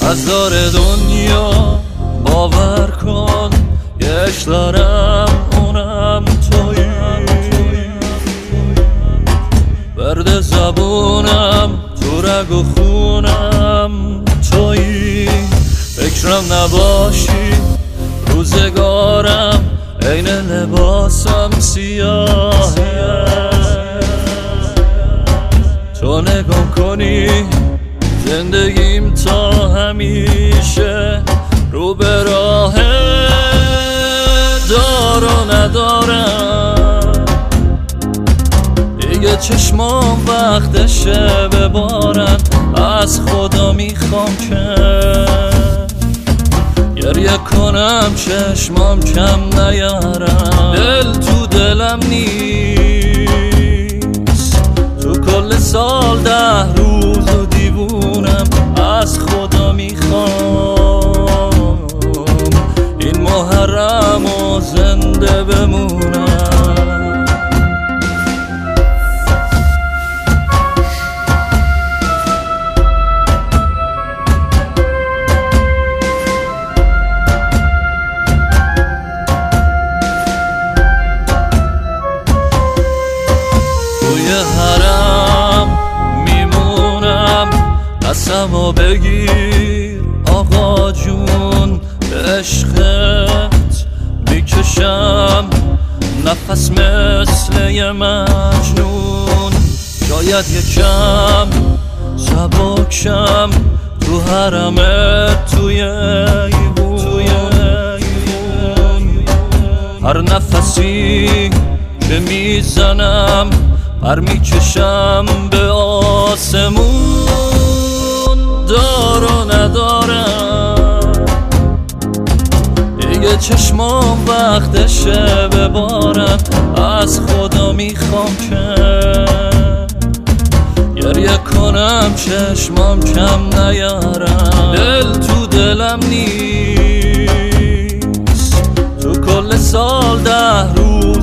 از دار دنیا باور کن یه عشق دارم اونم تویی، برد زبونم تو رگ و خونم تویی، فکرم نباشی روزگارم عین لباسم سیاهه، تو نگام کنی زندگیم تا همیشه رو به راه دار و ندارم، دیگه چشمام وقتشه ببارن، از خدا میخوام که گریه کنم چشمام کم نیارم، دل تو دلم نیست تو کل سال 10 روز و دیوونم، از خدا میخوام این محرم و زنده بمونم. حرم میمونم قسمو بگیر آقا جون، به عشقت میکشم نفس مثل یه مجنون، شاید یکم سبکشم تو حرمت توی ایوون، هر نفسی که میزنم پر میکشم به آسمون، دار و ندارم دیگه چشمام وقتشه ببارن، از خدا میخوام که گریه کنم چشمام کم نیارم، دل تو دلم نیست تو کل سال 10 روز